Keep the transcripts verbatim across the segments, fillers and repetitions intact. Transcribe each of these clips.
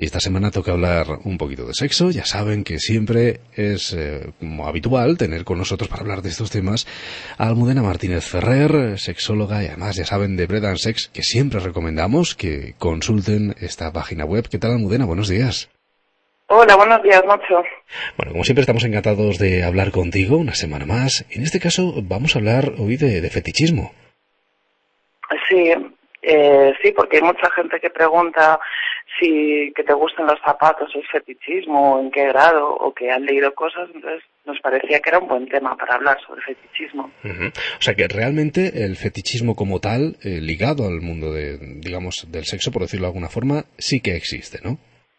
Y esta semana toca hablar un poquito de sexo. Ya saben que siempre es eh, como habitual tener con nosotros para hablar de estos temas a Almudena Martínez Ferrer, sexóloga, y además ya saben de Bread and Sex, que siempre recomendamos que consulten esta página web. ¿Qué tal, Almudena? Buenos días. Hola, buenos días, Nacho. Bueno, como siempre estamos encantados de hablar contigo una semana más. En este caso vamos a hablar hoy de, de fetichismo. Sí, eh, sí, porque hay mucha gente que pregunta si que te gustan los zapatos es fetichismo, en qué grado, o que han leído cosas, entonces nos parecía que era un buen tema para hablar sobre fetichismo. Uh-huh. O sea que realmente el fetichismo como tal, eh, ligado al mundo de, digamos, del sexo, por decirlo de alguna forma, sí que existe, ¿no?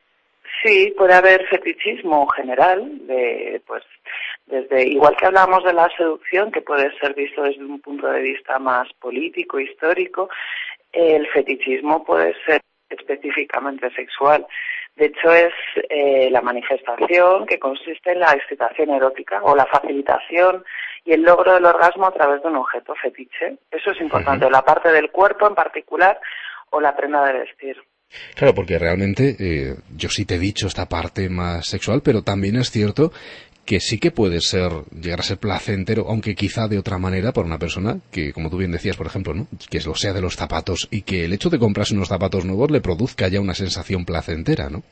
Sí, puede haber fetichismo general, de, pues, desde, igual que hablamos de la seducción, que puede ser visto desde un punto de vista más político, histórico, el fetichismo puede ser específicamente sexual. De hecho, es eh, la manifestación que consiste en la excitación erótica o la facilitación y el logro del orgasmo a través de un objeto fetiche. Eso es importante, Uh-huh. o la parte del cuerpo en particular o la prenda de vestir. Claro, porque realmente eh, yo sí te he dicho esta parte más sexual, pero también es cierto que sí que puede ser, llegar a ser placentero, aunque quizá de otra manera para una persona que, como tú bien decías, por ejemplo, ¿no?, que lo sea de los zapatos y que el hecho de comprarse unos zapatos nuevos le produzca ya una sensación placentera, ¿no?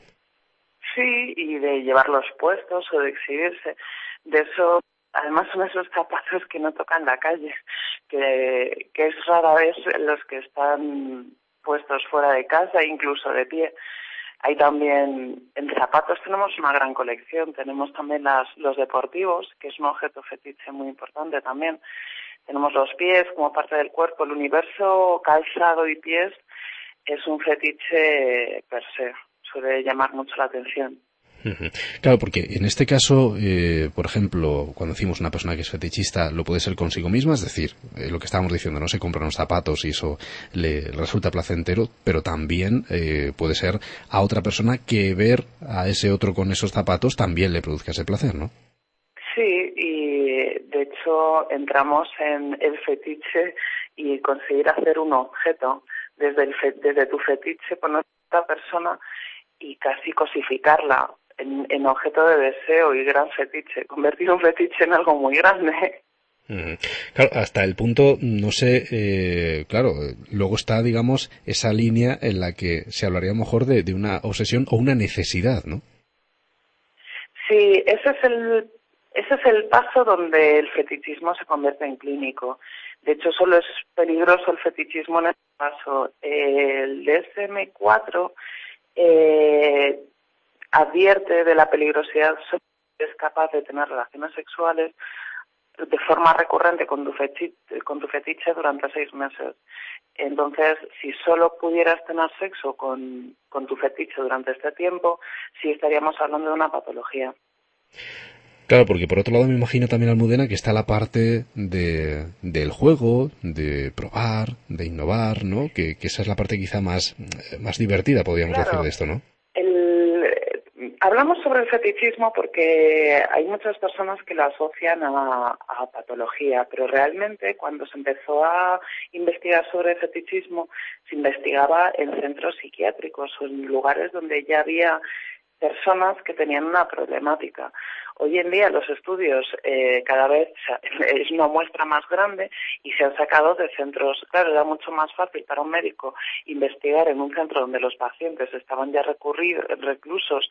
Sí, y de llevarlos puestos o de exhibirse. De eso, además son esos zapatos que no tocan la calle, que, que es rara vez los que están puestos fuera de casa, incluso de pie. Hay también, en zapatos tenemos una gran colección, tenemos también las, los deportivos, que es un objeto fetiche muy importante también. Tenemos los pies como parte del cuerpo, el universo calzado y pies es un fetiche per se, suele llamar mucho la atención. Uh-huh. Claro, porque en este caso, eh, por ejemplo, cuando decimos una persona que es fetichista, lo puede ser consigo misma, es decir, eh, lo que estábamos diciendo, no se compra unos zapatos y eso le resulta placentero, pero también eh, puede ser a otra persona que ver a ese otro con esos zapatos también le produzca ese placer, ¿no? Sí, y de hecho entramos en el fetiche y conseguir hacer un objeto desde, el fe, desde tu fetiche con otra persona y casi cosificarla en, en objeto de deseo y gran fetiche, convertir un fetiche en algo muy grande. Uh-huh. Claro, hasta el punto, no sé, eh, claro, luego está, digamos, esa línea en la que se hablaría a lo mejor de, de una obsesión o una necesidad, ¿no? Sí, ese es el ese es el paso donde el fetichismo se convierte en clínico. De hecho, solo es peligroso el fetichismo en este paso. El D S M cuatro eh, advierte de la peligrosidad si es capaz de tener relaciones sexuales de forma recurrente con tu fetiche, con tu fetiche durante seis meses. Entonces, si solo pudieras tener sexo con, con tu fetiche durante este tiempo, sí estaríamos hablando de una patología. Claro, porque por otro lado me imagino también, Almudena, que está la parte de, del juego, de probar, de innovar, ¿no? Que, que esa es la parte quizá más, más divertida, podríamos Claro, decir, de esto, ¿no? el, hablamos sobre el fetichismo porque hay muchas personas que lo asocian a, a patología, pero realmente cuando se empezó a investigar sobre el fetichismo, se investigaba en centros psiquiátricos o en lugares donde ya había personas que tenían una problemática. Hoy en día los estudios eh, cada vez es una muestra más grande y se han sacado de centros. Claro, era mucho más fácil para un médico investigar en un centro donde los pacientes estaban ya recurridos, reclusos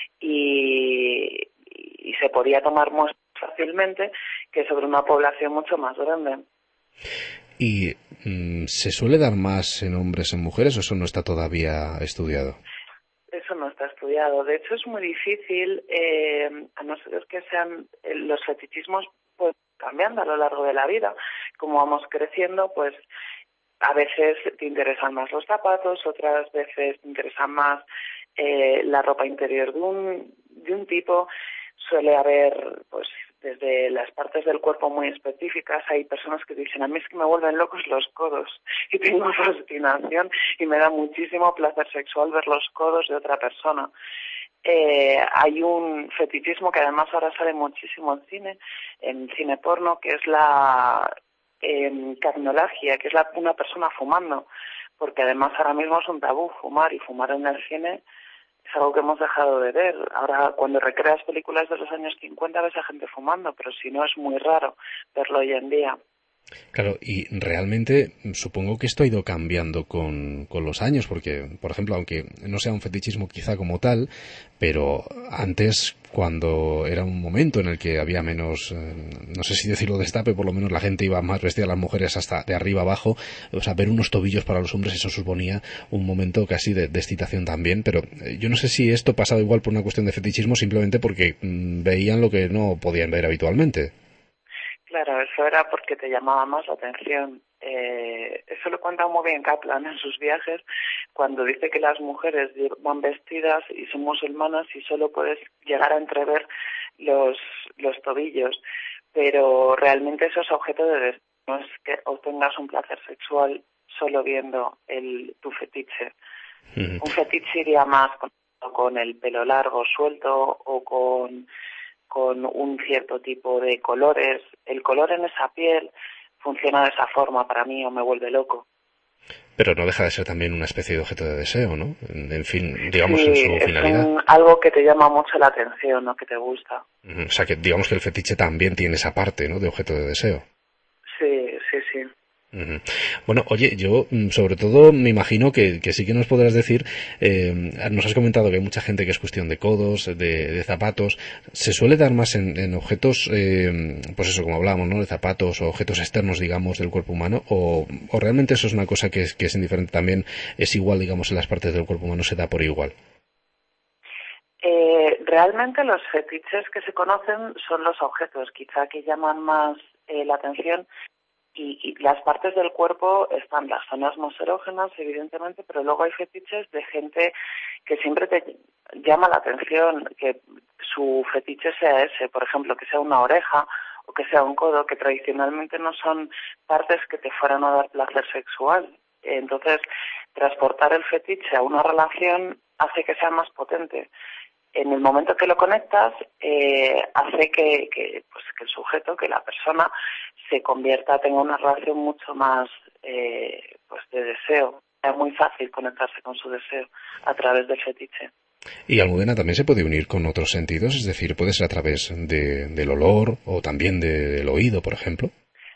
y, y se podía tomar muestras fácilmente que sobre una población mucho más grande. ¿Y mmm, se suele dar más en hombres o en mujeres o eso no está todavía estudiado? Eso no está estudiado. De hecho, es muy difícil, eh, a no ser que sean eh, los fetichismos pues cambiando a lo largo de la vida. Como vamos creciendo, pues a veces te interesan más los zapatos, otras veces te interesan más eh, la ropa interior de un, de un tipo. Suele haber, pues, desde las partes del cuerpo muy específicas. Hay personas que dicen, a mí es que me vuelven locos los codos y tengo fascinación y me da muchísimo placer sexual ver los codos de otra persona. Eh, hay un fetichismo que además ahora sale muchísimo en cine, en cine porno, que es la eh, carnolagia, que es la, una persona fumando, porque además ahora mismo es un tabú fumar y fumar en el cine es algo que hemos dejado de ver. Ahora, cuando recreas películas de los años cincuenta ves a gente fumando, pero si no es muy raro verlo hoy en día. Claro, y realmente supongo que esto ha ido cambiando con, con los años, porque, por ejemplo, aunque no sea un fetichismo quizá como tal, pero antes, cuando era un momento en el que había menos, eh, no sé si decirlo destape, por lo menos la gente iba más vestida, las mujeres hasta de arriba abajo, o sea, ver unos tobillos para los hombres, eso suponía un momento casi de, de excitación también, pero eh, yo no sé si esto pasaba igual por una cuestión de fetichismo, simplemente porque mm, veían lo que no podían ver habitualmente. Claro, eso era porque te llamaba más la atención. Eh, eso lo cuenta muy bien Kaplan en sus viajes, cuando dice que las mujeres van vestidas y son musulmanas y solo puedes llegar a entrever los, los tobillos, pero realmente eso es objeto de deseo, no es que obtengas un placer sexual solo viendo el, tu fetiche. Uh-huh. Un fetiche iría más con, con el pelo largo, suelto, o con... con un cierto tipo de colores. El color en esa piel funciona de esa forma para mí o me vuelve loco. Pero no deja de ser también una especie de objeto de deseo, ¿no? En, en fin, digamos, sí, en su finalidad. Es un, algo que te llama mucho la atención, ¿no? Que te gusta. O sea, que digamos que el fetiche también tiene esa parte, ¿no? De objeto de deseo. Sí, sí, sí. Uh-huh. Bueno, oye, yo sobre todo me imagino que, que sí que nos podrás decir, eh, nos has comentado que hay mucha gente que es cuestión de codos, de, de zapatos, se suele dar más en, en objetos, eh, pues eso, como hablábamos, ¿no? De zapatos o objetos externos, digamos, del cuerpo humano, o, o realmente eso es una cosa que es, que es indiferente también, es igual, digamos, en las partes del cuerpo humano se da por igual. Eh, realmente los fetiches que se conocen son los objetos, quizá que llaman más eh, la atención. Y, y las partes del cuerpo están las zonas más erógenas, evidentemente, pero luego hay fetiches de gente que siempre te llama la atención, que su fetiche sea ese, por ejemplo, que sea una oreja o que sea un codo, que tradicionalmente no son partes que te fueran a dar placer sexual. Entonces, transportar el fetiche a una relación hace que sea más potente. En el momento que lo conectas, eh, hace que, que, pues, que el sujeto, que la persona, se convierta, tenga una relación mucho más eh, pues de deseo. Es muy fácil conectarse con su deseo a través del fetiche. Y Almudena también se puede unir con otros sentidos, es decir, puede ser a través de, del olor o también de, del oído, por ejemplo.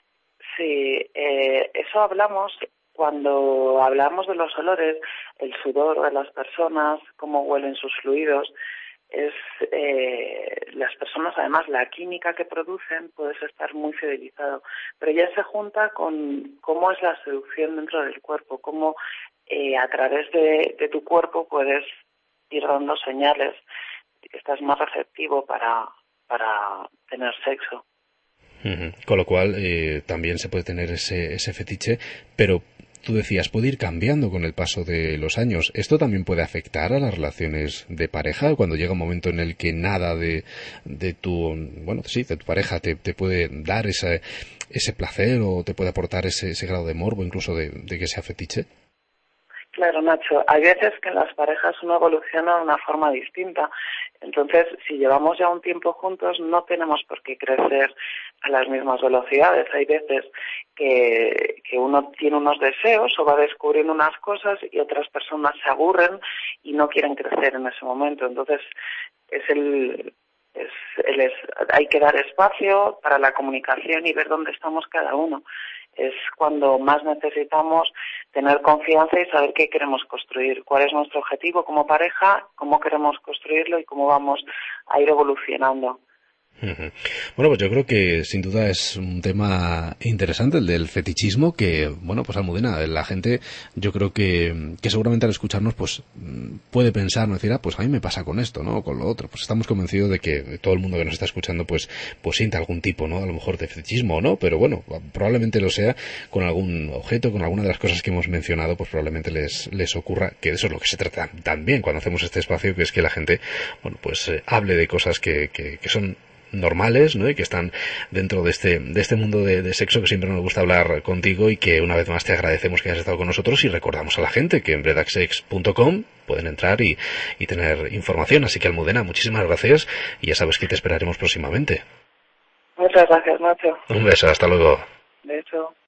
Sí, eh, eso hablamos cuando hablamos de los olores, el sudor de las personas, cómo huelen sus fluidos. Es eh, las personas, además, la química que producen, puedes estar muy fidelizado, pero ya se junta con cómo es la seducción dentro del cuerpo, cómo eh, a través de, de tu cuerpo puedes ir dando señales de que estás más receptivo para, para tener sexo. Uh-huh. Con lo cual eh, también se puede tener ese, ese fetiche, pero tú decías, puede ir cambiando con el paso de los años. ¿Esto también puede afectar a las relaciones de pareja cuando llega un momento en el que nada de, de tu, bueno, sí, de tu pareja te, te puede dar ese, ese placer o te puede aportar ese, ese grado de morbo, incluso de, de que sea fetiche? Claro, Nacho, hay veces que en las parejas uno evoluciona de una forma distinta. Entonces, si llevamos ya un tiempo juntos, no tenemos por qué crecer a las mismas velocidades. Hay veces que, que uno tiene unos deseos o va descubriendo unas cosas y otras personas se aburren y no quieren crecer en ese momento. Entonces, es el... Es, el es, hay que dar espacio para la comunicación y ver dónde estamos cada uno. Es cuando más necesitamos tener confianza y saber qué queremos construir, cuál es nuestro objetivo como pareja, cómo queremos construirlo y cómo vamos a ir evolucionando. Uh-huh. Bueno, pues yo creo que sin duda es un tema interesante el del fetichismo que, bueno, pues Almudena, la gente yo creo que, que seguramente al escucharnos pues puede pensar, no decir, ah, pues a mí me pasa con esto, ¿no? O con lo otro. Pues estamos convencidos de que todo el mundo que nos está escuchando pues pues siente algún tipo, ¿no? A lo mejor de fetichismo o no, pero bueno, probablemente lo sea con algún objeto, con alguna de las cosas que hemos mencionado, pues probablemente les, les ocurra, que eso es lo que se trata también cuando hacemos este espacio, que es que la gente, bueno, pues eh, hable de cosas que, que, que son normales, ¿no? Y que están dentro de este de este mundo de, de sexo que siempre nos gusta hablar contigo y que una vez más te agradecemos que hayas estado con nosotros y recordamos a la gente que en bredaxsex punto com pueden entrar y, y tener información. Así que Almudena, muchísimas gracias y ya sabes que te esperaremos próximamente. Muchas gracias, Nacho. Un beso, hasta luego. De hecho.